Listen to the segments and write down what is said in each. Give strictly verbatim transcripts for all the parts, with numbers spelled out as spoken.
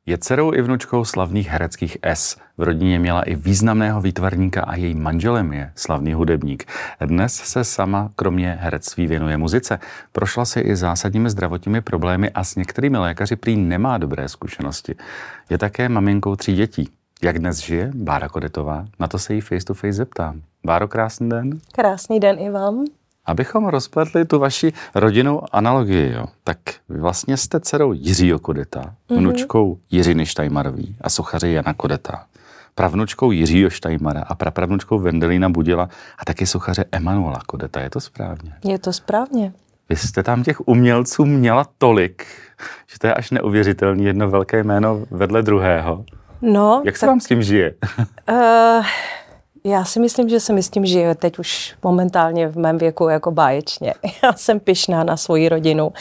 Je dcerou i vnučkou slavných hereckých es. V rodině měla i významného výtvarníka a jejím manželem je slavný hudebník. Dnes se sama kromě herectví věnuje muzice. Prošla si i zásadními zdravotními problémy a s některými lékaři prý nemá dobré zkušenosti. Je také maminkou tří dětí. Jak dnes žije Bára Kodetová? Na to se jí face to face zeptám. Báro, krásný den. Krásný den i vám. Abychom rozpletli tu vaši rodinnou analogii, jo, tak vy vlastně jste dcerou Jiřího Kodeta, mm-hmm. vnučkou Jiřiny Štajmarový a sochaře Jana Kodeta, pravnučkou Jiřího Štajmara a prapravnučkou Vendelína Budila a taky sochaře Emanuela Kodeta. Je to správně? Je to správně. Vy jste tam těch umělců měla tolik, že to je až neuvěřitelný, jedno velké jméno vedle druhého. No. Jak se tak, vám s tím žije? Uh... Já si myslím, že se mi s tím žije teď už momentálně v mém věku jako báječně. Já jsem pyšná na svoji rodinu.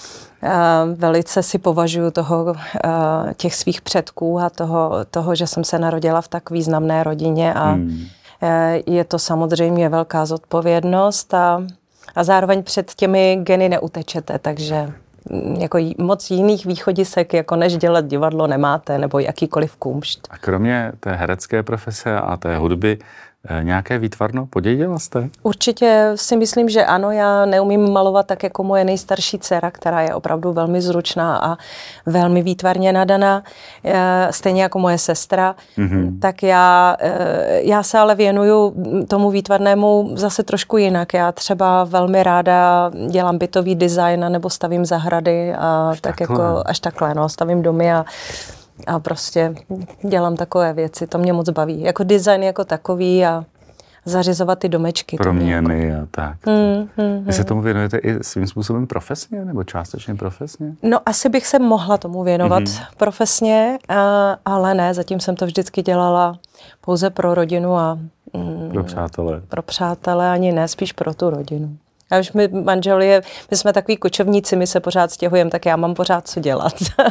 Velice si považuji toho, těch svých předků a toho, toho, že jsem se narodila v tak významné rodině a hmm. je to samozřejmě velká zodpovědnost a, a zároveň před těmi geny neutečete, takže jako moc jiných východisek, jako než dělat divadlo, nemáte, nebo jakýkoliv kumšt. A kromě té herecké profese a té hudby, nějaké výtvarno podědila jste? Určitě si myslím, že ano, já neumím malovat tak jako moje nejstarší dcera, která je opravdu velmi zručná a velmi výtvarně nadaná, stejně jako moje sestra. Mm-hmm. Tak já, já se ale věnuju tomu výtvarnému zase trošku jinak. Já třeba velmi ráda dělám bytový design nebo stavím zahrady a až tak takhle. jako až takhle, no, stavím domy a A prostě dělám takové věci, to mě moc baví. Jako design jako takový a zařizovat ty domečky. Proměny a tak. Hmm, hmm, Vy se tomu věnujete i svým způsobem profesně nebo částečně profesně? No asi bych se mohla tomu věnovat mm-hmm. profesně, a, ale ne, zatím jsem to vždycky dělala pouze pro rodinu a... Mm, pro přátelé. Pro přátelé ani ne, spíš pro tu rodinu. A už my manžel je, my jsme takový kočovníci, my se pořád stěhujeme, tak já mám pořád co dělat.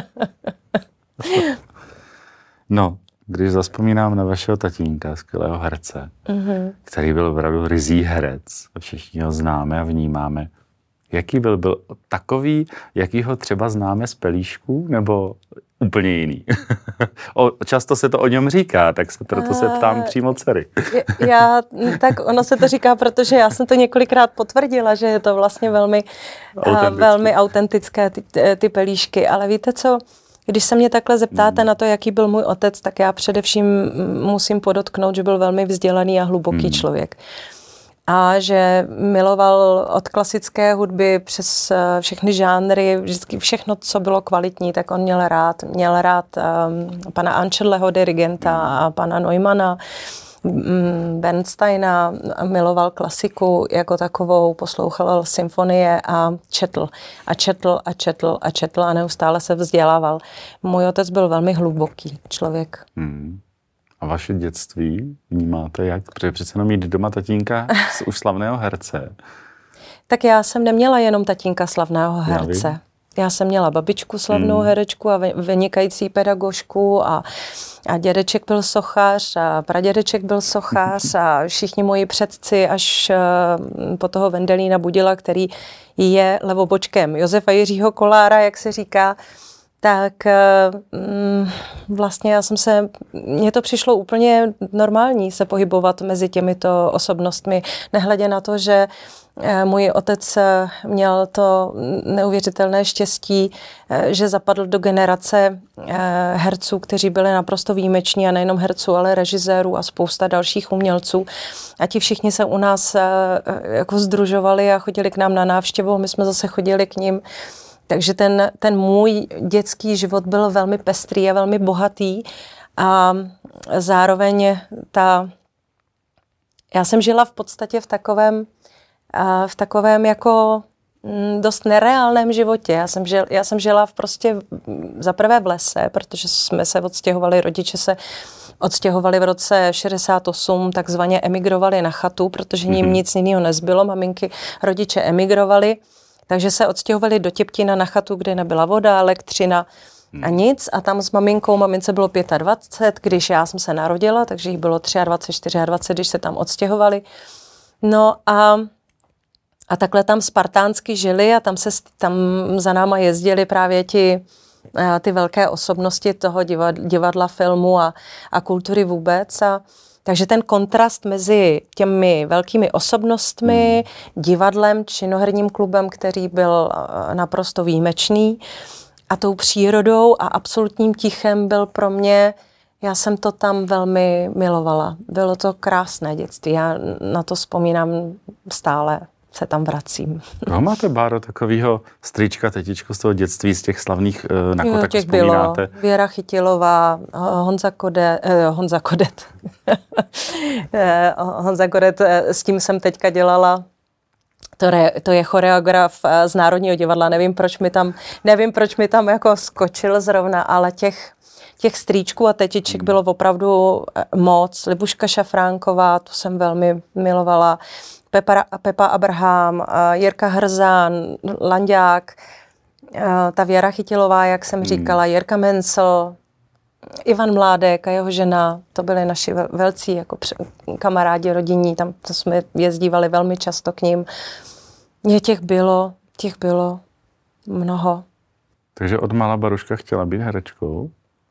No, když zavzpomínám na vašeho tatínka, skvělého herce, mm-hmm. který byl opravdu ryzí herec, a všichni ho známe a vnímáme. Jaký byl? Byl takový, jaký ho třeba známe z Pelíšků, nebo úplně jiný? o, často se to o něm říká, tak se proto se ptám přímo dcery. já, tak ono se to říká, protože já jsem to několikrát potvrdila, že je to vlastně velmi autentické, velmi autentické ty, ty Pelíšky, ale víte co? Když se mě takhle zeptáte hmm. na to, jaký byl můj otec, tak já především musím podotknout, že byl velmi vzdělaný a hluboký hmm. člověk. A že miloval od klasické hudby přes všechny žánry, vždycky všechno, co bylo kvalitní, tak on měl rád. Měl rád um, pana Ančerleho, dirigenta, a pana Neumana, Bernsteina, miloval klasiku jako takovou, poslouchal symfonie a četl. A četl a četl a četl a neustále se vzdělával. Můj otec byl velmi hluboký člověk. Hmm. A vaše dětství vnímáte jak? Protože přece jenom mít doma tatínka už slavného herce. Tak já jsem neměla jenom tatínka slavného herce. Já, já jsem měla babičku slavnou hmm. herečku a vynikající pedagožku a A dědeček byl sochař a pradědeček byl sochař a všichni moji předci až po toho Vendelína Budila, který je levobočkem Josefa Jiřího Kolára, jak se říká, tak vlastně já jsem se, mně to přišlo úplně normální se pohybovat mezi těmito osobnostmi, nehledě na to, že můj otec měl to neuvěřitelné štěstí, že zapadl do generace herců, kteří byli naprosto výjimeční a nejenom herců, ale režisérů a spousta dalších umělců. A ti všichni se u nás jako sdružovali a chodili k nám na návštěvu, my jsme zase chodili k nim. Takže ten, ten můj dětský život byl velmi pestrý a velmi bohatý a zároveň ta... Já jsem žila v podstatě v takovém, v takovém jako dost nereálném životě. Já jsem, žil, já jsem žila v prostě zaprvé v lese, protože jsme se odstěhovali, rodiče se odstěhovali v roce šedesát osm, takzvaně emigrovali na chatu, protože ním nic jiného nezbylo. Maminky, rodiče emigrovali. Takže se odstěhovali do Těptina na chatu, kde nebyla voda, elektřina a nic. A tam s maminkou, mamince bylo dvacet pět, když já jsem se narodila, takže jich bylo dvacet tři, dvacet čtyři, když se tam odstěhovali. No a, a takhle tam spartánsky žili a tam, se, tam za náma jezdili právě ti ty velké osobnosti toho divadla, filmu a, a kultury vůbec. A, takže ten kontrast mezi těmi velkými osobnostmi, hmm. divadlem, činoherním klubem, který byl naprosto výjimečný, a tou přírodou a absolutním tichem byl pro mě, já jsem to tam velmi milovala. Bylo to krásné dětství, já na to vzpomínám stále, se tam vracím. Koho máte, Báro, takovýho strýčka, tetičku z toho dětství, z těch slavných, na koho tak vzpomínáte? Bylo. Věra Chytilová, Honza Kodet, eh, Honza Kodet. Honza Kodet, s tím jsem teďka dělala. To, re, to je choreograf z Národního divadla, nevím, proč mi tam, nevím, proč mi tam jako skočil zrovna, ale těch, těch strýčků a tetiček bylo opravdu moc. Libuška Šafránková, tu jsem velmi milovala. Pepa, Pepa Abraham, Jirka Hrzán, Landák, ta Věra Chytilová, jak jsem říkala, Jirka Mencel, Ivan Mládek a jeho žena, to byli naši velcí jako kamarádi rodinní, tam to jsme jezdívali velmi často k ním. Mě těch bylo, těch bylo mnoho. Takže od mala Baruška chtěla být herečkou?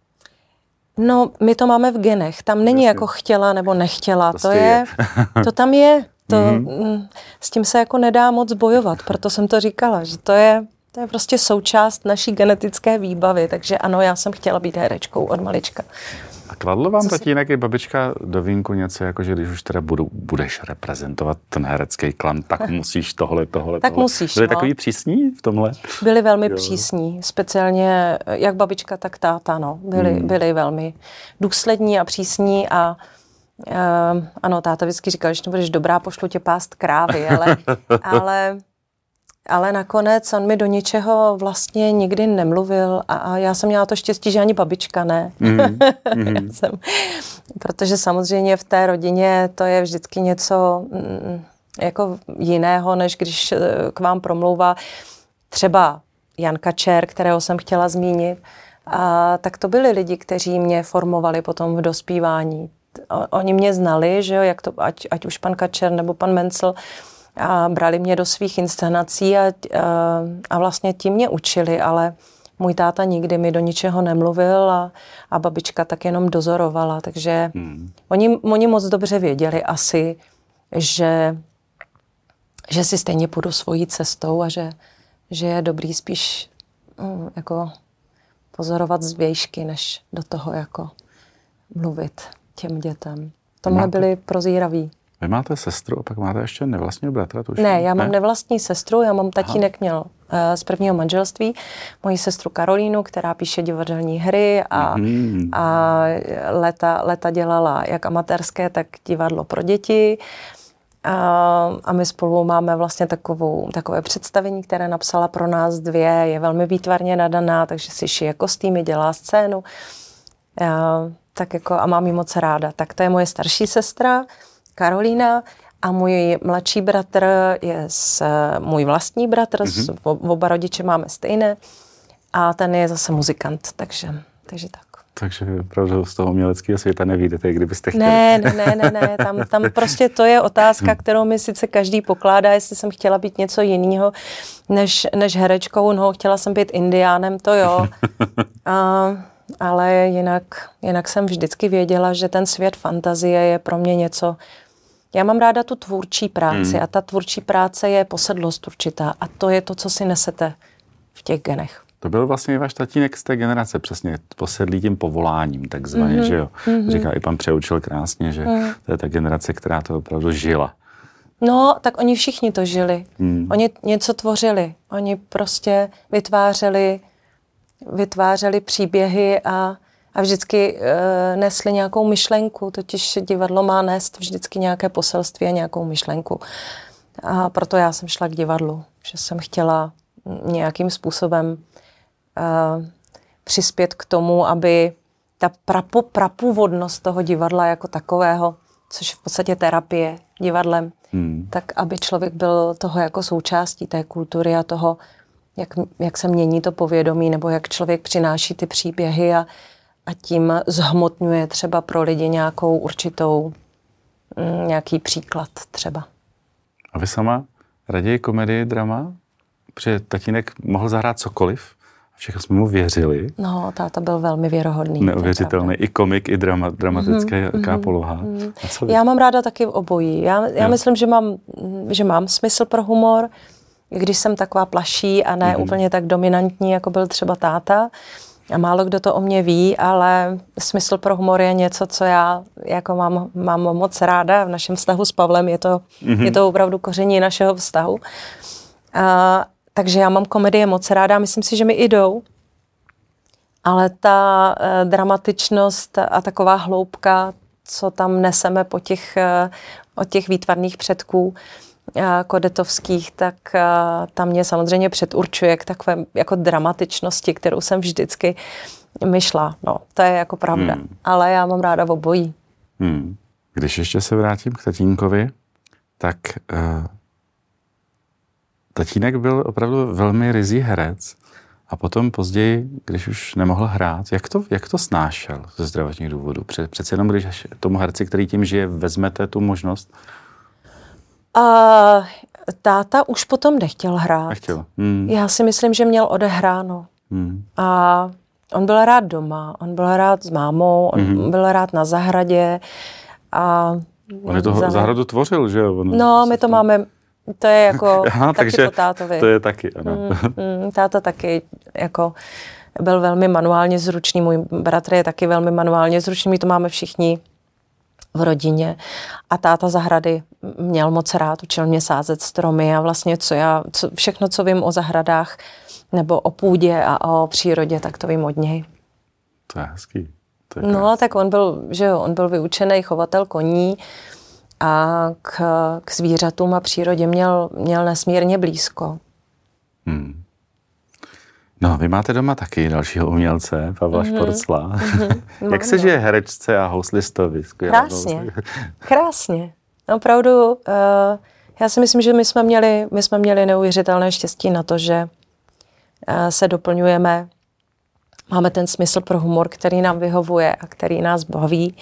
No, my to máme v genech. Tam není Jasně. jako chtěla nebo nechtěla. Prostě to je, je. to tam je. To, mm-hmm. S tím se jako nedá moc bojovat, proto jsem to říkala, že to je, to je prostě součást naší genetické výbavy, takže ano, já jsem chtěla být herečkou od malička. A kladlo vám tatínek i babička do vínku něco, jako že když už teda budu, budeš reprezentovat ten herecký klan, tak musíš tohle, tohle, tak tohle. musíš, Byli no. takový přísní v tomhle? Byli velmi jo. přísní, speciálně jak babička, tak táta, no. Byli, hmm. byli velmi důslední a přísní a Uh, ano, táta vždycky říkal, že nebudeš dobrá, pošlu tě pást krávy, ale, ale, ale nakonec on mi do ničeho vlastně nikdy nemluvil a, a já jsem měla to štěstí, že ani babička ne. Mm, mm. jsem, protože samozřejmě v té rodině to je vždycky něco mm, jako jiného, než když k vám promlouvá třeba Jan Kačer, kterého jsem chtěla zmínit, a tak to byli lidi, kteří mě formovali potom v dospívání. Oni mě znali, že jo, jak to, ať, ať už pan Kačer nebo pan Mencel, a brali mě do svých inscenací a, a, a vlastně tím mě učili, ale můj táta nikdy mi do ničeho nemluvil a, a babička tak jenom dozorovala, takže hmm. oni, oni moc dobře věděli asi, že, že si stejně půjdu svojí cestou a že, že je dobrý spíš um, jako pozorovat z vějšky, než do toho jako mluvit těm dětem. Tomhle máte, byli prozíraví. Vy máte sestru a pak máte ještě nevlastního bratra? Tuším. Ne, já mám ne? nevlastní sestru, já mám tatínek měl uh, z prvního manželství, moji sestru Karolínu, která píše divadelní hry a, mm-hmm. a leta, leta dělala jak amatérské, tak divadlo pro děti. A, a my spolu máme vlastně takovou, takové představení, které napsala pro nás dvě, je velmi výtvarně nadaná, takže si šije kostýmy, dělá scénu. A, tak jako, a mám ji moc ráda. Tak to je moje starší sestra, Karolína, a můj mladší bratr je s, můj vlastní bratr, mm-hmm. s, oba rodiče máme stejné, a ten je zase muzikant, takže, takže tak. Takže opravdu z toho uměleckého světa nevídete, kdybyste chtěli. Ne, ne, ne, ne, ne. Tam, tam prostě to je otázka, kterou mi sice každý pokládá, jestli jsem chtěla být něco jiného než, než herečkou. No, chtěla jsem být indiánem, to jo. A, ale jinak, jinak jsem vždycky věděla, že ten svět fantazie je pro mě něco. Já mám ráda tu tvůrčí práci hmm. a ta tvůrčí práce je posedlost určitá a to je to, co si nesete v těch genech. To byl vlastně váš tatínek z té generace, přesně posedlý tím povoláním, takzvaně, mm-hmm. že jo. Mm-hmm. Říká i pan Přeučil krásně, že mm. to je ta generace, která to opravdu žila. No, tak oni všichni to žili. Mm. Oni něco tvořili. Oni prostě vytvářeli, vytvářeli příběhy a, a vždycky e, nesli nějakou myšlenku, totiž divadlo má nést vždycky nějaké poselství a nějakou myšlenku. A proto já jsem šla k divadlu, že jsem chtěla nějakým způsobem Uh, přispět k tomu, aby ta prapo, prapůvodnost toho divadla jako takového, což je v podstatě terapie divadlem, hmm. tak aby člověk byl toho jako součástí té kultury a toho, jak, jak se mění to povědomí, nebo jak člověk přináší ty příběhy a, a tím zhmotňuje třeba pro lidi nějakou určitou, mm, nějaký příklad třeba. A vy sama raději komedii, drama? Protože tatínek mohl zahrát cokoliv, Všechno jsme mu věřili. No, táta byl velmi věrohodný. Neuvěřitelný. I komik, i drama, dramatický mm-hmm. poloha. Mm-hmm. Já mám ráda taky obojí. Já, já myslím, že mám, že mám smysl pro humor, když jsem taková plaší a ne mm-hmm. úplně tak dominantní, jako byl třeba táta. A málo kdo to o mě ví, ale smysl pro humor je něco, co já jako mám, mám moc ráda. V našem vztahu s Pavlem je to, mm-hmm. je to opravdu koření našeho vztahu. A, takže já mám komedie moc ráda, myslím si, že mi jdou. Ale ta eh, dramatičnost a taková hloubka, co tam neseme po těch, eh, od těch výtvarných předků eh, kodetovských, tak eh, tam mě samozřejmě předurčuje k takové jako dramatičnosti, kterou jsem vždycky myšla. No, to je jako pravda. Hmm. Ale já mám ráda obojí. Hmm. Když ještě se vrátím k tatínkovi, tak uh, tatínek byl opravdu velmi ryzí herec. A potom později, když už nemohl hrát, jak to, jak to snášel ze zdravotních důvodů? Pře, přece jenom, když tomu herci, který tím žije, vezmete tu možnost? Uh, táta už potom nechtěl hrát. Nechtěl. Hmm. Já si myslím, že měl odehráno. Hmm. A on byl rád doma, on byl rád s mámou, on hmm. byl rád na zahradě. A on je to za... zahradu tvořil, že jo? On no, my to máme... To je jako Aha, taky takže po tátovi. To je taky, ano. Mm, mm, táta taky jako byl velmi manuálně zručný, můj bratr je taky velmi manuálně zručný, my to máme všichni v rodině. A táta zahrady měl moc rád, učil mě sázet stromy a vlastně co já, co, všechno, co vím o zahradách nebo o půdě a o přírodě, tak to vím od něj. To je hezký. To je no, tak on byl, že jo, on byl vyučený chovatel koní, a k, k zvířatům a přírodě měl, měl nesmírně blízko. Hmm. No, vy máte doma taky dalšího umělce, Pavla mm-hmm. Šporcla. Mm-hmm. Jak se žije herečce a houslistovi? Krásně, krásně. Opravdu, uh, já si myslím, že my jsme měli, my jsme měli neuvěřitelné štěstí na to, že uh, se doplňujeme. Máme ten smysl pro humor, který nám vyhovuje a který nás baví.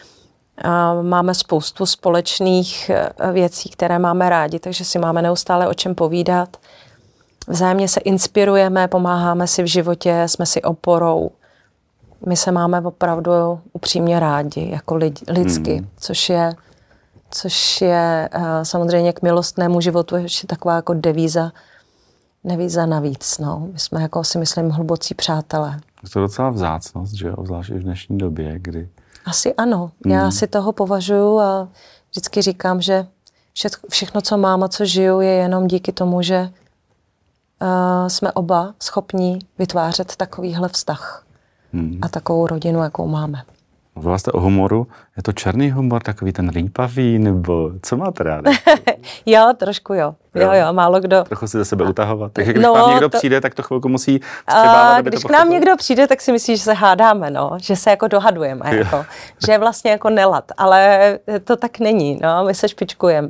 Máme spoustu společných věcí, které máme rádi, takže si máme neustále o čem povídat. Vzájemně se inspirujeme, pomáháme si v životě, jsme si oporou. My se máme opravdu upřímně rádi, jako lid, lidsky, hmm. což je, což je samozřejmě k milostnému životu ještě taková jako devíza, devíza navíc. No. My jsme, jako si myslím, hlubocí přátelé. To je docela vzácnost, že jo, zvlášť v dnešní době, kdy asi ano. Já hmm. si toho považuji a vždycky říkám, že všechno, co mám a co žiju, je jenom díky tomu, že uh, jsme oba schopní vytvářet takovýhle vztah hmm. a takovou rodinu, jakou máme. Mluvila jste o humoru. Je to černý humor, takový ten rýpavý, nebo co máte ráda? Jo, trošku jo. Jo, jo, málo kdo. Trochu si ze sebe utahovat. Takže když no, vám někdo to... přijde, tak to chvilku musí vstřebávat, aby Když to k nám někdo přijde, tak si myslí, že se hádáme, no. Že se jako dohadujeme, jako. Že je vlastně jako nelad. Ale to tak není, no. My se špičkujeme.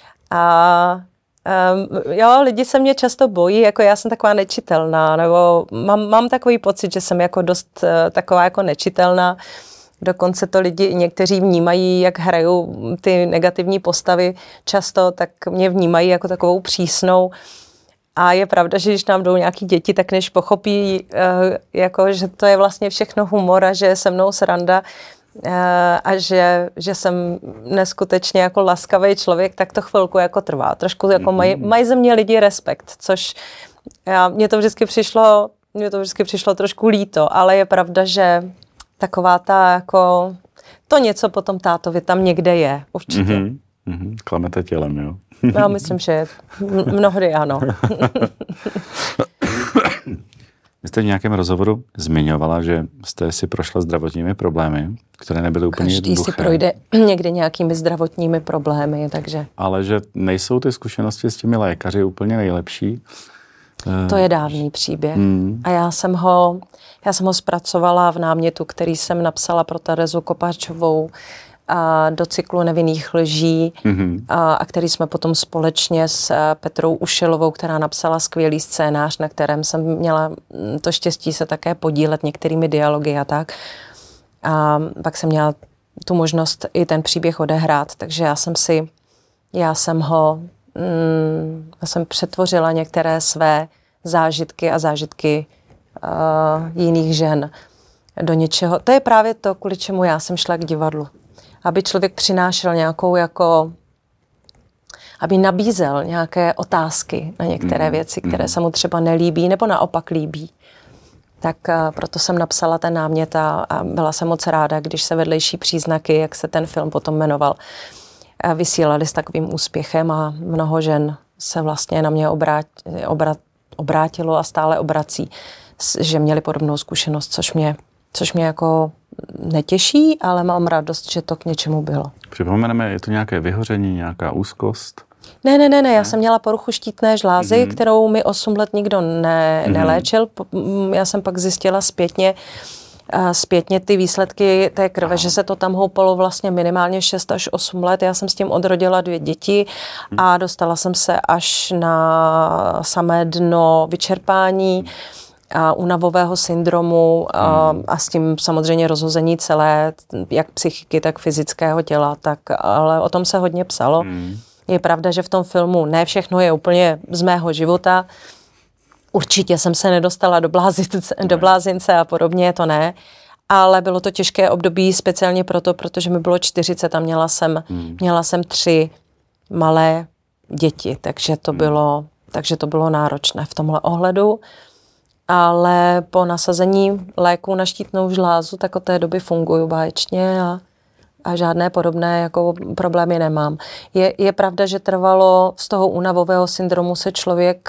A um, jo, lidi se mě často bojí, jako já jsem taková nečitelná, nebo mám, mám takový pocit, že jsem jako dost uh, taková jako nečitelná. Dokonce to lidi někteří vnímají, jak hrajou ty negativní postavy často, tak mě vnímají jako takovou přísnou. A je pravda, že když nám jdou nějaký děti, tak než pochopí, jako, že to je vlastně všechno humor a že je se mnou sranda a že, že jsem neskutečně jako laskavý člověk, tak to chvilku jako trvá. Trošku jako mají, mají ze mě lidi respekt, což já, mně to vždycky přišlo, mně to vždycky přišlo trošku líto, ale je pravda, že taková ta jako, to něco potom tátovi tam někde je, určitě. Mm-hmm, mm-hmm. Klamete tělem, jo? Já myslím, že mnohdy ano. Vy jste v nějakém rozhovoru zmiňovala, že jste si prošla zdravotními problémy, které nebyly úplně Každý jednoduché. si projde někdy nějakými zdravotními problémy, takže... Ale že nejsou ty zkušenosti s těmi lékaři úplně nejlepší. To je dávný příběh. Hmm. A já jsem ho, já jsem ho zpracovala v námětu, který jsem napsala pro Terezu Kopáčovou a do cyklu Nevinných lží hmm. a, a který jsme potom společně s Petrou Ušilovou, která napsala skvělý scénář, na kterém jsem měla to štěstí se také podílet některými dialogy a tak. A pak jsem měla tu možnost i ten příběh odehrát, takže já jsem si, já jsem ho Mm, já jsem přetvořila některé své zážitky a zážitky uh, jiných žen do něčeho. To je právě to, kvůli čemu já jsem šla k divadlu. Aby člověk přinášel nějakou jako, aby nabízel nějaké otázky na některé mm, věci, které mm. se mu třeba nelíbí, nebo naopak líbí. Tak uh, proto jsem napsala ten námět a, a byla jsem moc ráda, když se Vedlejší příznaky, jak se ten film potom jmenoval, uh, vysílali s takovým úspěchem a mnoho žen se vlastně na mě obrát, obrat, obrátilo a stále obrací, že měli podobnou zkušenost, což mě, což mě jako netěší, ale mám radost, že to k něčemu bylo. Připomeneme, je to nějaké vyhoření, nějaká úzkost? Ne, ne, ne, ne, já jsem měla poruchu štítné žlázy, mm-hmm. kterou mi osm let nikdo ne, mm-hmm. neléčil. Já jsem pak zjistila zpětně, zpětně ty výsledky té krve, Aha. že se to tam houpalo vlastně minimálně šest až osm let. Já jsem s tím odrodila dvě děti hmm. a dostala jsem se až na samé dno vyčerpání a únavového syndromu a, hmm. a s tím samozřejmě rozhození celé, jak psychiky, tak fyzického těla, tak, ale o tom se hodně psalo. Hmm. Je pravda, že v tom filmu ne všechno je úplně z mého života. Určitě jsem se nedostala do blázince, do blázince a podobně, to ne. Ale bylo to těžké období speciálně proto, protože mi bylo čtyřicet a měla jsem, hmm. měla jsem tři malé děti, takže to, hmm. bylo, takže to bylo náročné v tomhle ohledu. Ale po nasazení léku na štítnou žlázu, tak od té doby funguju báječně a, a žádné podobné jako problémy nemám. Je, je pravda, že trvalo z toho únavového syndromu se člověk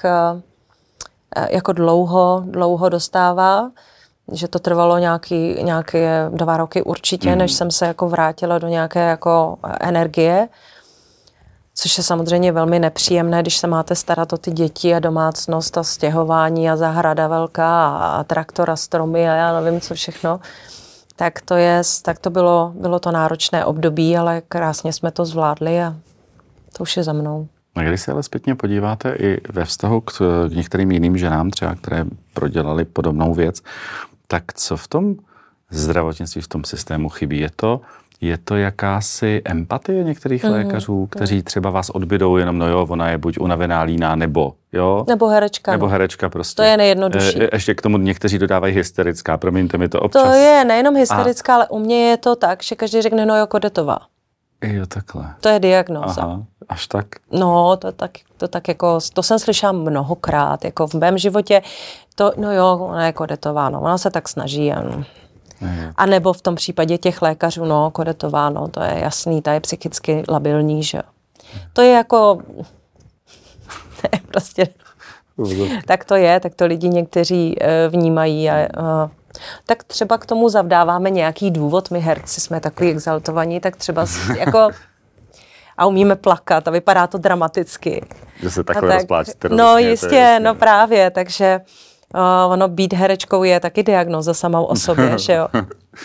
jako dlouho, dlouho dostává, že to trvalo nějaký, nějaké dva roky určitě, mm. než jsem se jako vrátila do nějaké jako energie, což je samozřejmě velmi nepříjemné, když se máte starat o ty děti a domácnost a stěhování a zahrada velká a, a traktor a stromy a já nevím co všechno. Tak to je, tak to bylo, bylo to náročné období, ale krásně jsme to zvládli a to už je za mnou. A když se ale zpětně podíváte i ve vztahu k, k některým jiným ženám, třeba, které prodělaly podobnou věc, tak co v tom zdravotnictví, v tom systému chybí? Je to, je to jakási empatie některých mm-hmm. lékařů, kteří třeba vás odbydou jenom, no jo, ona je buď unavená, líná, nebo jo? Nebo herečka. Nebo no. herečka prostě. To je nejjednodušší. E, ještě k tomu někteří dodávají hysterická, promiňte mi to občas. To je nejenom hysterická, a... ale u mě je to tak, že každý řekne, no jo, Kodetová. Jo, takhle. To je diagnóza. Aha, až tak? No, to tak, to tak jako, to jsem slyšela mnohokrát, jako v mém životě, to, no jo, ona je Kodetová, no, ona se tak snaží, ano. A nebo v tom případě těch lékařů, no, Kodetová, no, to je jasný, ta je psychicky labilní, že jo. To je jako, ne, prostě, tak to je, tak to lidi někteří uh, vnímají a uh, tak třeba k tomu zavdáváme nějaký důvod, my herci jsme takový exaltovaní, tak třeba jako a umíme plakat a vypadá to dramaticky. Že se takhle tak, rozpláčíte. No jistě, no právě, takže uh, ono být herečkou je taky diagnóza sama o sobě, že jo.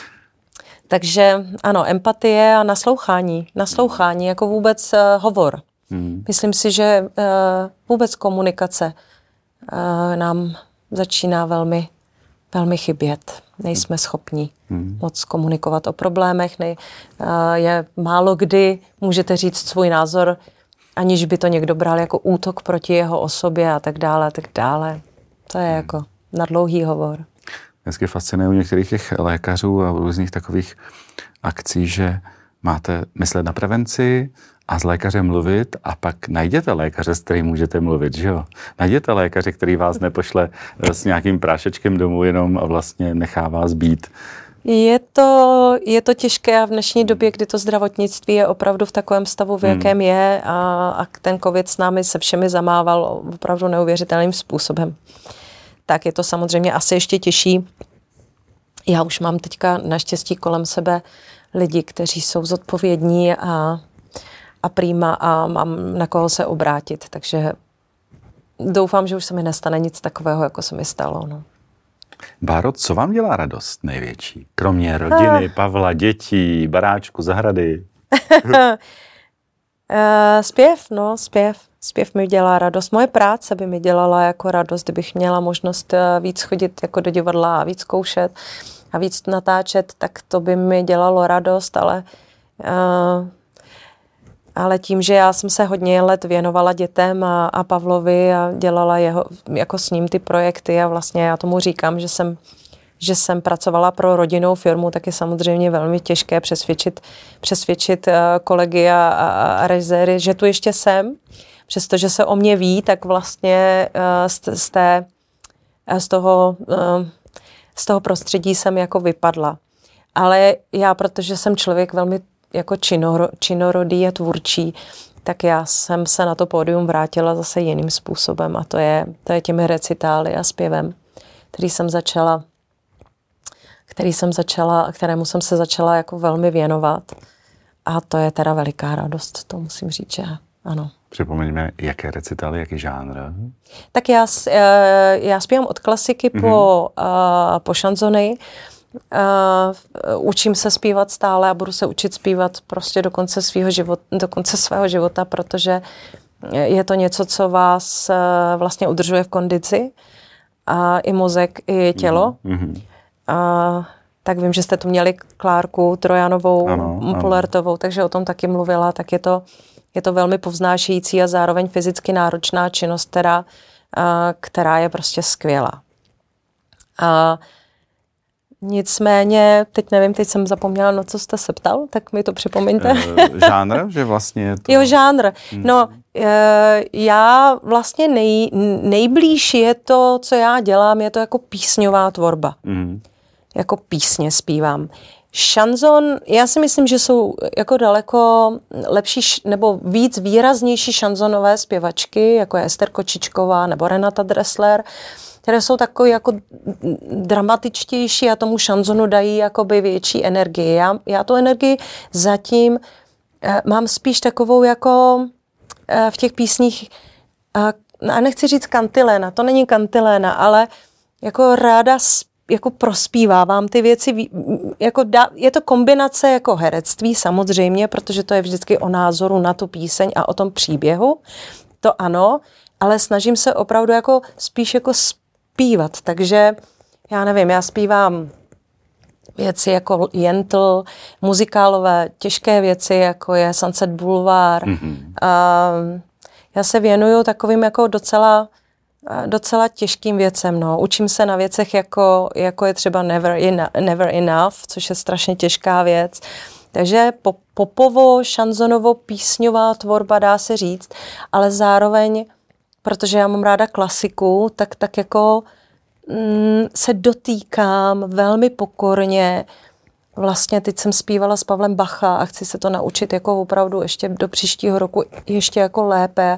Takže ano, empatie a naslouchání, naslouchání jako vůbec uh, hovor. Hmm. Myslím si, že uh, vůbec komunikace uh, nám začíná velmi velmi chybět. Nejsme schopni hmm. moc komunikovat o problémech. Nej, je málo kdy můžete říct svůj názor, aniž by to někdo bral jako útok proti jeho osobě a tak dále a tak dále. To je hmm. jako na dlouhý hovor. Dnesky fascinuje u některých těch lékařů a různých takových akcí, že máte myslet na prevenci a s lékařem mluvit a pak najděte lékaře, s kterým můžete mluvit, že jo? Najděte lékaře, který vás nepošle s nějakým prášečkem domů jenom a vlastně nechá vás být. Je to, je to těžké a v dnešní době, kdy to zdravotnictví je opravdu v takovém stavu, v jakém hmm. je a, a ten covid s námi se všemi zamával opravdu neuvěřitelným způsobem. Tak je to samozřejmě asi ještě těžší. Já už mám teďka naštěstí kolem sebe lidi, kteří jsou zodpovědní a a prýma a mám na koho se obrátit, takže doufám, že už se mi nestane nic takového, jako se mi stalo. No. Báro, co vám dělá radost největší? Kromě rodiny, Pavla, dětí, baráčku, zahrady? Zpěv, no, zpěv. Zpěv mi dělá radost. Moje práce by mi dělala jako radost, kdybych měla možnost víc chodit jako do divadla a víc zkoušet a víc natáčet, tak to by mi dělalo radost, ale uh, ale tím, že já jsem se hodně let věnovala dětem a, a Pavlovi a dělala jeho, jako s ním ty projekty a vlastně já tomu říkám, že jsem, že jsem pracovala pro rodinnou firmu, tak je samozřejmě velmi těžké přesvědčit, přesvědčit kolegy a, a, a režiséry, že tu ještě jsem. Přestože se o mě ví, tak vlastně z, z, té, z, toho, z toho prostředí jsem jako vypadla. Ale já, protože jsem člověk velmi jako činoro, činorodý a tvůrčí, tak já jsem se na to pódium vrátila zase jiným způsobem a to je, to je těmi recitály a zpěvem, který jsem začala, který jsem začala, kterému jsem se začala jako velmi věnovat. A to je teda veliká radost, to musím říct, že ano. Připomeňme, jaké recitály, jaký žánr? Tak já, já zpívám od klasiky mm-hmm. po, po šanzony. Uh, učím se zpívat stále a budu se učit zpívat prostě do konce svého života, do konce svého života, protože je to něco, co vás uh, vlastně udržuje v kondici a i mozek, i tělo. Mm-hmm. Uh, tak vím, že jste tu měli Klárku Trojanovou, ano, Polertovou, ano. Takže o tom taky mluvila, tak je to, je to velmi povznášející a zároveň fyzicky náročná činnost, která, uh, která je prostě skvělá. Uh, Nicméně, teď nevím, teď jsem zapomněla, na co jste se ptal, tak mi to připomeňte. E, žánr, že vlastně je to... Jo, žánr. No, e, já vlastně nej, nejblíž je to, co já dělám, je to jako písňová tvorba. Mm. Jako písně zpívám. Šanzon, já si myslím, že jsou jako daleko lepší nebo víc výraznější šanzonové zpěvačky, jako je Ester Kočičková nebo Renata Dressler, které jsou takové jako dramatičtější a tomu šanzonu dají jakoby větší energii. Já, já tu energii zatím eh, mám spíš takovou jako eh, v těch písních, eh, a nechci říct kantiléna, to není kantiléna, ale jako ráda jako prospívávám ty věci, jako da, je to kombinace jako herectví samozřejmě, protože to je vždycky o názoru na tu píseň a o tom příběhu, to ano, ale snažím se opravdu jako spíš jako zpívat, takže já nevím, já zpívám věci jako Jentl, muzikálové, těžké věci, jako je Sunset Boulevard. Mm-hmm. A já se věnuju takovým jako docela, docela těžkým věcem. No. Učím se na věcech, jako, jako je třeba Never, ena- Never Enough, což je strašně těžká věc. Takže popovo, šanzonovo, písňová tvorba, dá se říct, ale zároveň, protože já mám ráda klasiku, tak, tak jako mm, se dotýkám velmi pokorně. Vlastně teď jsem zpívala s Pavlem Bacha a chci se to naučit jako opravdu ještě do příštího roku ještě jako lépe.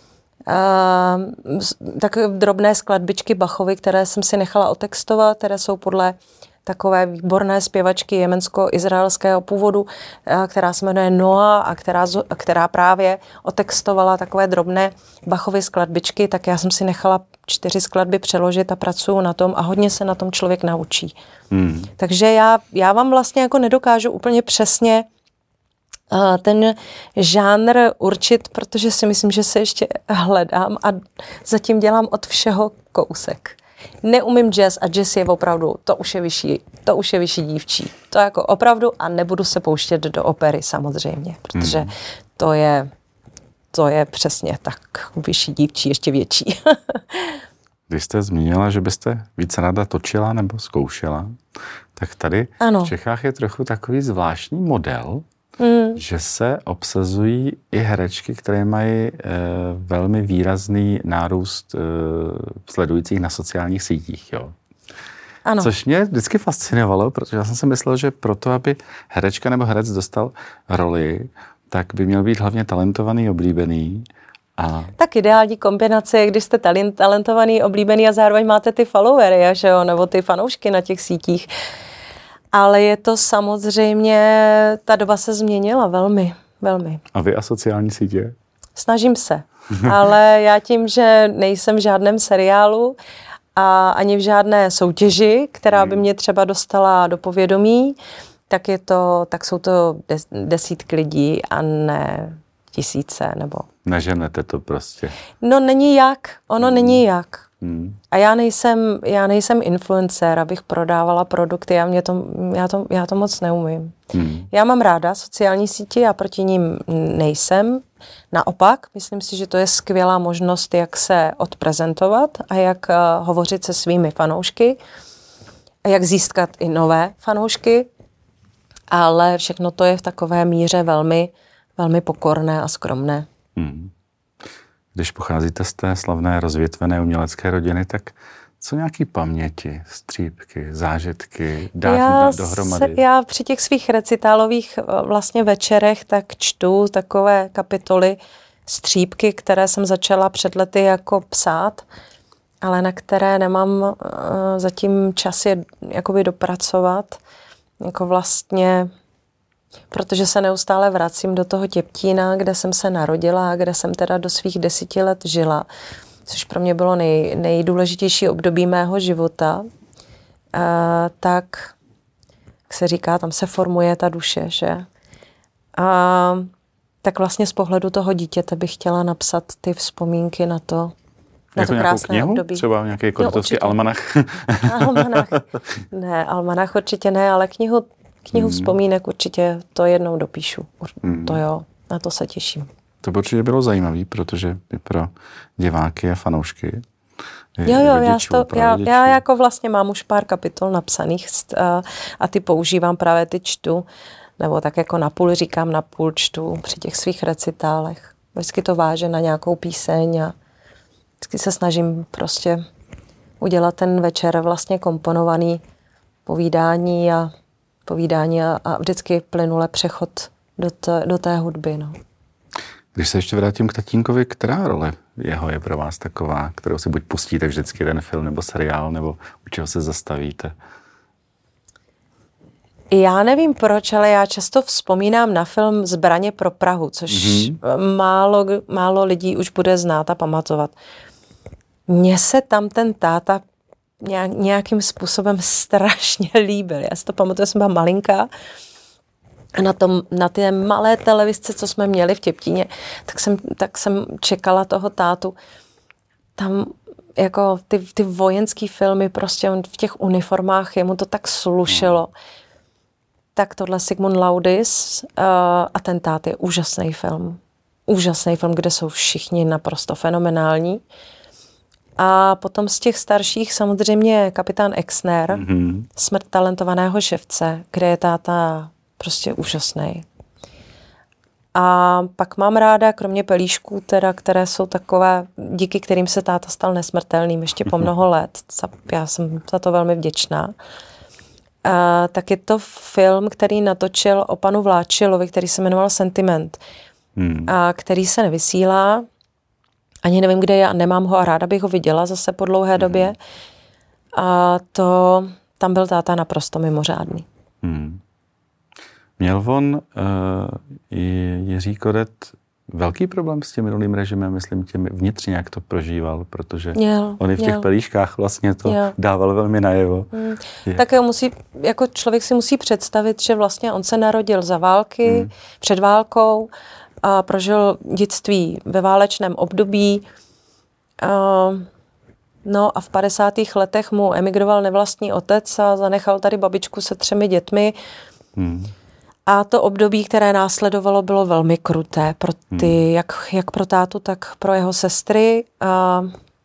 Uh, takové drobné skladbičky Bachovi, které jsem si nechala otextovat, které jsou podle takové výborné zpěvačky jemensko-izraelského původu, která se jmenuje Noa a která, která právě otextovala takové drobné Bachovy skladbičky, tak já jsem si nechala čtyři skladby přeložit a pracuju na tom a hodně se na tom člověk naučí. Hmm. Takže já, já vám vlastně jako nedokážu úplně přesně uh, ten žánr určit, protože si myslím, že se ještě hledám a zatím dělám od všeho kousek. Neumím jazz a jazz je opravdu, to už je vyšší, to už je vyšší dívčí. To jako opravdu a nebudu se pouštět do opery samozřejmě, protože hmm. to je, to je přesně tak vyšší dívčí, ještě větší. Když jste zmínila, že byste víc ráda točila nebo zkoušela, tak tady ano. v Čechách je trochu takový zvláštní model, mm. že se obsazují i herečky, které mají e, velmi výrazný nárůst e, sledujících na sociálních sítích. Jo. Ano. Což mě vždycky fascinovalo, protože já jsem si myslel, že proto, aby herečka nebo herec dostal roli, tak by měl být hlavně talentovaný, oblíbený. A... Tak ideální kombinace je, když jste talent, talentovaný, oblíbený a zároveň máte ty followery, že jo, nebo ty fanoušky na těch sítích. Ale je to samozřejmě, ta doba se změnila velmi, velmi. A vy a sociální sítě? Snažím se, ale já tím, že nejsem v žádném seriálu a ani v žádné soutěži, která by mě třeba dostala do povědomí, tak, je to, tak jsou to des, desítky lidí a ne tisíce nebo... Neženete to prostě. No není jak, ono hmm. není jak. Hmm. A já nejsem, já nejsem influencer, abych prodávala produkty, já, mě to, já, to, já to moc neumím. Hmm. Já mám ráda sociální sítě, já proti ním nejsem. Naopak, myslím si, že to je skvělá možnost, jak se odprezentovat a jak uh, hovořit se svými fanoušky a jak získat i nové fanoušky, ale všechno to je v takové míře velmi, velmi pokorné a skromné. Hmm. Když pocházíte z té slavné rozvětvené umělecké rodiny, tak co nějaký paměti, střípky, zážitky, dát já dohromady? Se, já při těch svých recitálových vlastně večerech tak čtu takové kapitoly, střípky, které jsem začala před lety jako psát, ale na které nemám uh, zatím čas je jakoby dopracovat. Jako vlastně, protože se neustále vracím do toho Těptína, kde jsem se narodila a kde jsem teda do svých deseti let žila, což pro mě bylo nej, nejdůležitější období mého života, uh, tak, jak se říká, tam se formuje ta duše, že? A tak vlastně z pohledu toho dítěte bych chtěla napsat ty vzpomínky na to, na jako to krásné knihu? období. Třeba nějaký Korytovský no, almanach? Almanach. Ne, almanach určitě ne, ale knihu, knihu hmm. vzpomínek určitě to jednou dopíšu. Hmm. To jo, na to se těším. To by určitě bylo zajímavé, protože i pro diváky a fanoušky. Jo, jo, rodičů, já, to, já, já jako vlastně mám už pár kapitol napsaných a, a ty používám, právě ty čtu, nebo tak jako napůl říkám, napůl čtu při těch svých recitálech. Vždycky to váže na nějakou píseň a vždycky se snažím prostě udělat ten večer vlastně komponovaný povídání a povídání a, a vždycky plynule přechod do, t, do té hudby, no. Když se ještě vrátím k tatínkovi, která role jeho je pro vás taková, kterou si buď pustíte vždycky jeden film nebo seriál, nebo u čeho se zastavíte? Já nevím proč, ale já často vzpomínám na film Zbraně pro Prahu, což mm-hmm. málo, málo lidí už bude znát a pamatovat. Mně se tam ten táta nějakým způsobem strašně líbil. Já si to pamatuju, jsem byla malinká a na, tom, na té malé televizce, co jsme měli v Těptíně, tak jsem, tak jsem čekala toho tátu. Tam jako ty, ty vojenský filmy, prostě on v těch uniformách, jemu to tak slušelo. Mm. Tak tohle Sigmund Laudis uh, Atentát je úžasný film. Úžasný film, kde jsou všichni naprosto fenomenální. A potom z těch starších samozřejmě Kapitán Exner, mm-hmm. Smrt talentovaného ševce, kde je táta prostě úžasný. A pak mám ráda, kromě pelíšků, teda, které jsou takové, díky kterým se táta stal nesmrtelným ještě po mnoho let. Já jsem za to velmi vděčná. Uh, tak je to film, který natočil o panu Vláčilovi, který se jmenoval Sentiment, hmm. a který se nevysílá. Ani nevím, kde je a nemám ho a ráda bych ho viděla zase po dlouhé hmm. době. A to, tam byl táta naprosto mimořádný. Hmm. Měl on uh, Jiří Kodet velký problém s tím minulým režimem, myslím, tím vnitřně, jak to prožíval, protože měl, on i v těch měl. pelíškách vlastně to měl. Dával velmi najevo. Hmm. Tak musí, jako člověk si musí představit, že vlastně on se narodil za války, hmm. před válkou a prožil dětství ve válečném období. Uh, no a v padesátých letech mu emigroval nevlastní otec a zanechal tady babičku se třemi dětmi. Hmm. A to období, které následovalo, bylo velmi kruté pro ty, hmm. jak, jak pro tátu, tak pro jeho sestry. A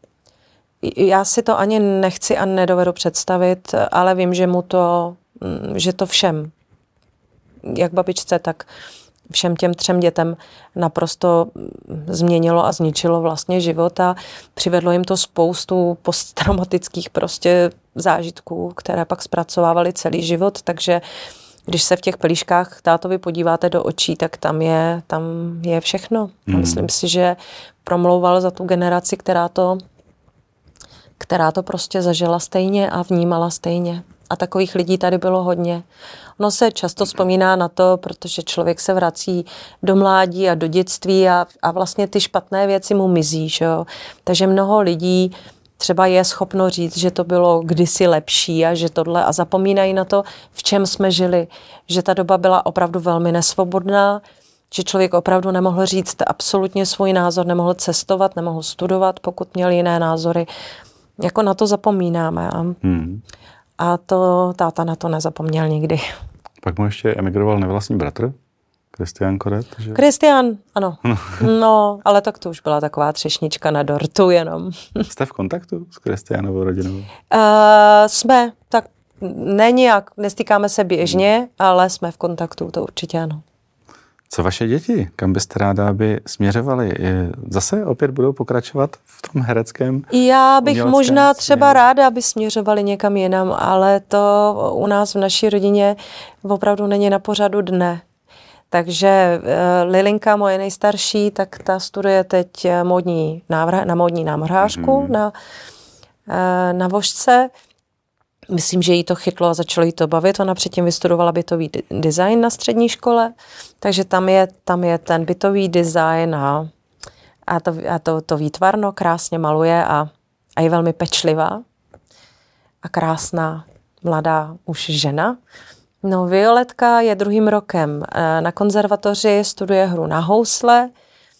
já si to ani nechci a nedovedu představit, ale vím, že mu to, že to všem, jak babičce, tak všem těm třem dětem naprosto změnilo a zničilo vlastně život a přivedlo jim to spoustu posttraumatických prostě zážitků, které pak zpracovávali celý život, takže když se v těch pelíškách tátovi podíváte do očí, tak tam je, tam je všechno. Hmm. Myslím si, že promlouval za tu generaci, která to, která to prostě zažila stejně a vnímala stejně. A takových lidí tady bylo hodně. Ono se často vzpomíná na to, protože člověk se vrací do mládí a do dětství a, a vlastně ty špatné věci mu mizí. Že jo? Takže mnoho lidí třeba je schopno říct, že to bylo kdysi lepší a že tohle a zapomínají na to, v čem jsme žili. Že ta doba byla opravdu velmi nesvobodná, že člověk opravdu nemohl říct absolutně svůj názor, nemohl cestovat, nemohl studovat, pokud měl jiné názory. jako na to zapomínáme. A, hmm. a to táta na to nezapomněl nikdy. Pak mu ještě emigroval nevlastní bratr, Kristián Koret, že? Kristián, ano. No, ale tak to už byla taková třešnička na dortu jenom. Jste v kontaktu s Kristiánovou rodinou? Uh, jsme, tak ne nějak, nestýkáme se běžně, hmm. ale jsme v kontaktu, to určitě ano. Co vaše děti? Kam byste ráda, aby směřovaly? Zase opět budou pokračovat v tom hereckém? Já bych možná třeba směru? ráda, aby směřovali někam jinam, ale to u nás v naší rodině opravdu není na pořadu dne. Takže uh, Lilinka, moje nejstarší, tak ta studuje teď módní návrh, na módní námrhářku mm-hmm. na, uh, na Vožce. Myslím, že jí to chytlo a začalo jí to bavit. Ona předtím vystudovala bytový design na střední škole, takže tam je, tam je ten bytový design a, a, to, a to, to výtvarno krásně maluje a, a je velmi pečlivá a krásná mladá už žena. No, Violetka je druhým rokem na konzervatoři, studuje hru na housle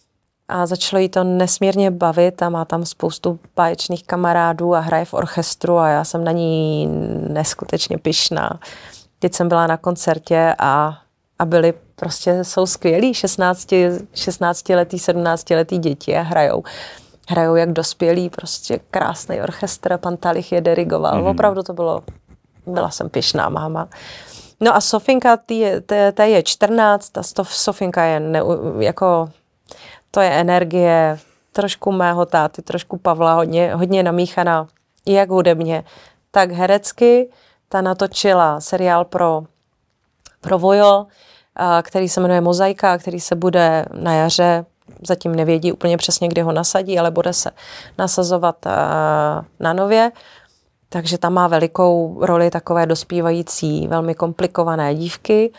a začalo jí to nesmírně bavit a má tam spoustu báječných kamarádů a hraje v orchestru a já jsem na ní neskutečně pyšná. Teď jsem byla na koncertě a, a byli prostě, jsou skvělí, šestnáctiletý, sedmnáctiletý děti a hrajou. Hrajou jak dospělí, prostě krásný orchestr, pan Talich je dirigoval. Mm-hmm. Opravdu to bylo, byla jsem pyšná máma. No a Sofinka, ta je čtrnáct a Sofinka je ne, jako, to je energie trošku mého táty, trošku Pavla, hodně, hodně namíchaná, jak hudebně, tak herecky. Ta natočila seriál pro, pro Vojo, který se jmenuje Mozaika, který se bude na jaře, zatím nevědí úplně přesně, kdy ho nasadí, ale bude se nasazovat na Nově. Takže tam má velikou roli takové dospívající, velmi komplikované dívky.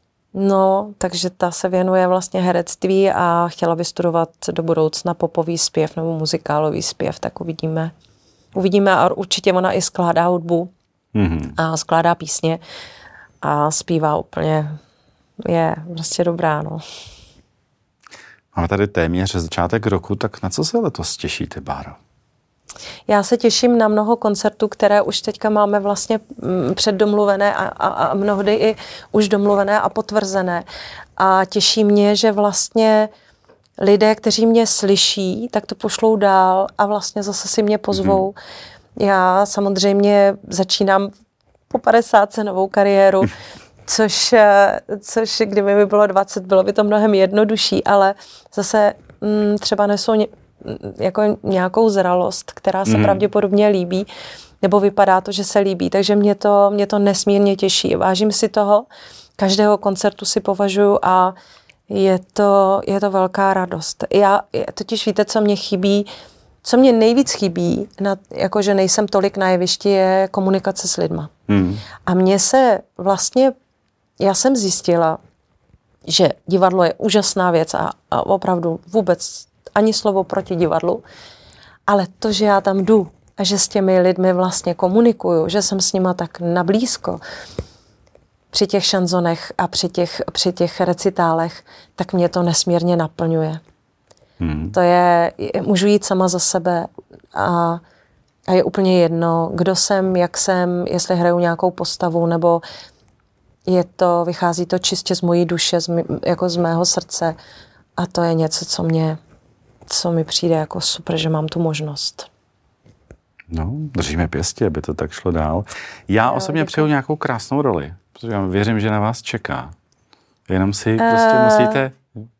No, takže ta se věnuje vlastně herectví a chtěla vystudovat do budoucna popový zpěv nebo muzikálový zpěv, tak uvidíme. Uvidíme a určitě ona i skládá hudbu mm-hmm. a skládá písně a zpívá úplně, je prostě dobrá, no. Máme tady téměř začátek roku, tak na co se letos těšíte, Báro? Já se těším na mnoho koncertů, které už teďka máme vlastně předdomluvené a, a, a mnohdy i už domluvené a potvrzené. A těší mě, že vlastně lidé, kteří mě slyší, tak to pošlou dál a vlastně zase si mě pozvou. Mm-hmm. Já samozřejmě začínám po padesátce novou kariéru, což, což kdyby mi bylo dvacet, bylo by to mnohem jednodušší, ale zase m, třeba nesou ně, jako nějakou zralost, která se mm. pravděpodobně líbí, nebo vypadá to, že se líbí, takže mě to, mě to nesmírně těší. Vážím si toho, každého koncertu si považuji a je to, je to velká radost. Já totiž víte, co mě chybí, co mě nejvíc chybí, na, jakože nejsem tolik na jevišti, je komunikace s lidma. Mm. A mně se vlastně, já jsem zjistila, že divadlo je úžasná věc a, a opravdu vůbec ani slovo proti divadlu, ale to, že já tam jdu a že s těmi lidmi vlastně komunikuju, že jsem s nima tak nablízko při těch šanzonech a při těch, při těch recitálech, tak mě to nesmírně naplňuje. Hmm. To je, můžu jít sama za sebe a, a je úplně jedno, kdo jsem, jak jsem, jestli hraju nějakou postavu, nebo je to, vychází to čistě z mojí duše, z, mý, jako z mého srdce a to je něco, co mě co mi přijde jako super, že mám tu možnost. No, držíme pěstí, aby to tak šlo dál. Já jo, osobně přeju nějakou krásnou roli, protože já věřím, že na vás čeká. Jenom si prostě uh... musíte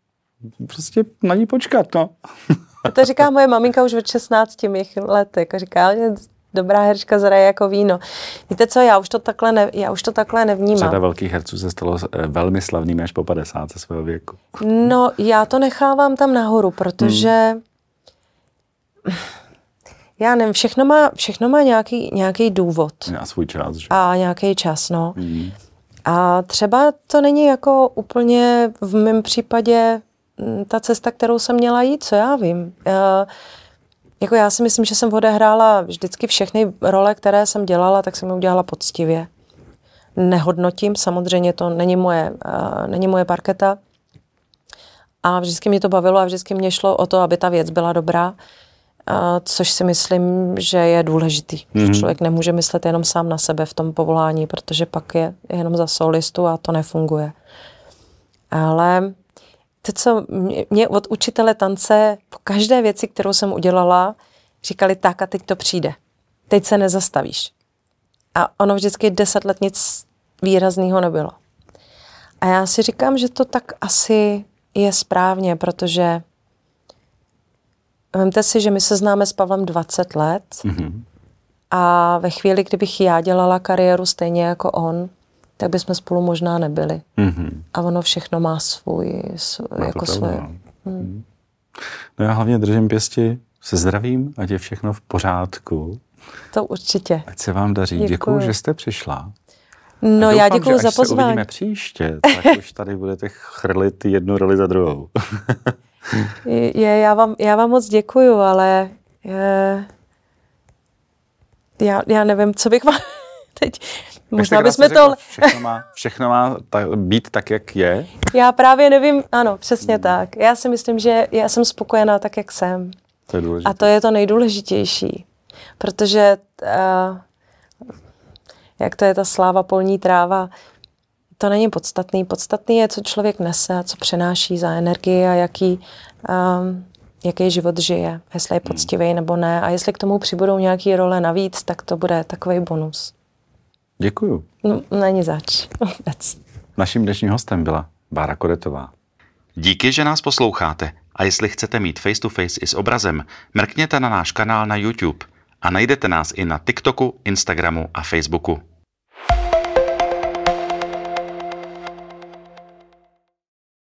prostě na ní počkat, no. To říká moje maminka už od šestnácti mých let, jako říká, že dobrá herečka zraje jako víno. Víte co, já už to takhle, ne, já už to takhle nevnímám. Řada velkých herců se stalo velmi slavnými až po padesátce svého věku. No, já to nechávám tam nahoru, protože hmm. já nevím, všechno má, všechno má nějaký, nějaký důvod. A svůj čas, že? A nějaký čas, no. Hmm. A třeba to není jako úplně v mém případě ta cesta, kterou jsem měla jít, co já vím. Já, Jako já si myslím, že jsem odehrála vždycky všechny role, které jsem dělala, tak jsem je udělala poctivě. Nehodnotím, samozřejmě to není moje, uh, není moje parketa. A vždycky mě to bavilo a vždycky mě šlo o to, aby ta věc byla dobrá. což si myslím, že je důležitý. Mm-hmm. Že člověk nemůže myslet jenom sám na sebe v tom povolání, protože pak je jenom za solistu a to nefunguje. Ale to, co mě, mě od učitele tance po každé věci, kterou jsem udělala, říkali tak a teď to přijde. Teď se nezastavíš. A ono vždycky deset let nic výrazného nebylo. A já si říkám, že to tak asi je správně, protože vemte si, že my se známe s Pavlem dvacet let mm-hmm. a ve chvíli, kdybych já dělala kariéru stejně jako on, tak bychom spolu možná nebyli. Mm-hmm. A ono všechno má svůj, svůj no jako svoje. Hmm. No já hlavně držím pěsti se zdravím, ať je všechno v pořádku. To určitě. Ať se vám daří. Děkuju, že jste přišla. No doufám, já děkuju za pozvání. Až se uvidíme příště, tak už tady budete chrlit jednu roli za druhou. je, já, vám, já vám moc děkuju, ale je, já, já nevím, co bych vám teď... Možná bychom to... Všechno má, všechno má ta, být tak, jak je. Já právě nevím, ano, přesně hmm. tak. Já si myslím, že já jsem spokojená tak, jak jsem. To je důležité. A to je to nejdůležitější. Protože, uh, jak to je ta sláva polní tráva, to není podstatný. Podstatný je, co člověk nese a co přenáší za energii a jaký, um, jaký život žije. Jestli je poctivý hmm. nebo ne. A jestli k tomu přibudou nějaké role navíc, tak to bude takový bonus. Děkuju. No, není zač. Vůbec. Naším dnešním hostem byla Bára Kodetová. Díky, že nás posloucháte. A jestli chcete mít face to face i s obrazem, mrkněte na náš kanál na YouTube a najdete nás i na TikToku, Instagramu a Facebooku.